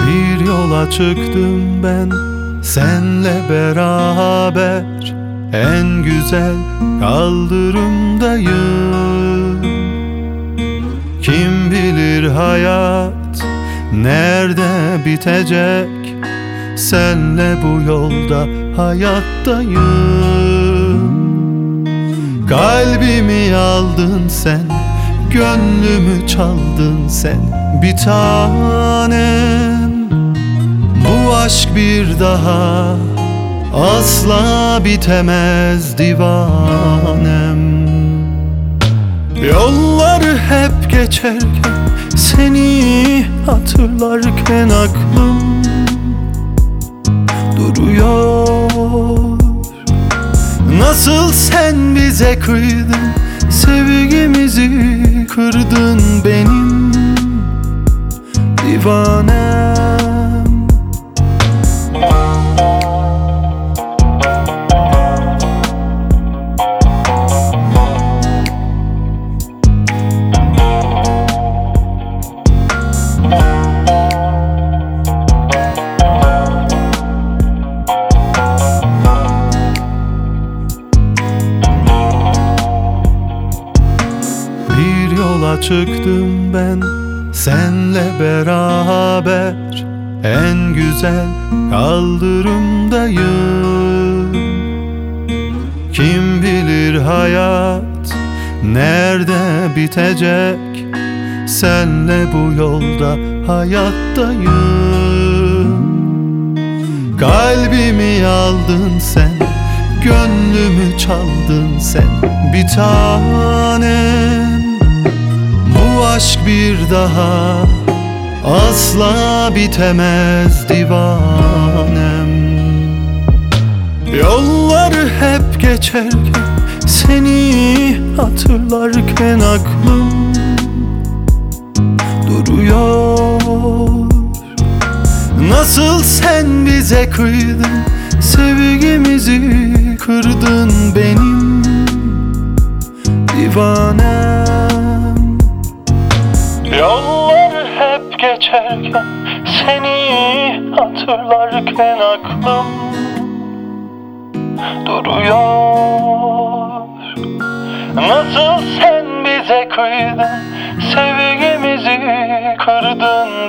Bir yola çıktım ben senle beraber, en güzel kaldırımdayım. Kim bilir hayat nerede bitecek, senle bu yolda hayattayım. Kalbimi aldın sen, gönlümü çaldın sen bir tanem. Bu aşk bir daha asla bitemez divanem. Yolları hep geçerken, seni hatırlarken aklım duruyor. Nasıl sen bize kıydın, sevgimizi kırdın benim divanem. Yola çıktım ben senle beraber, en güzel kaldırımdayım. Kim bilir hayat nerede bitecek, senle bu yolda hayattayım. Kalbimi aldın sen, gönlümü çaldın sen bir tanem. Bu aşk bir daha asla bitemez divanem. Yolları hep geçerken, seni hatırlarken aklım duruyor. Nasıl sen bize kıydın, sevgimizi kırdın benim divanem. Yollar hep geçerken, seni hatırlarken aklım duruyor. Nasıl sen bize kıydın, sevgimizi kırdın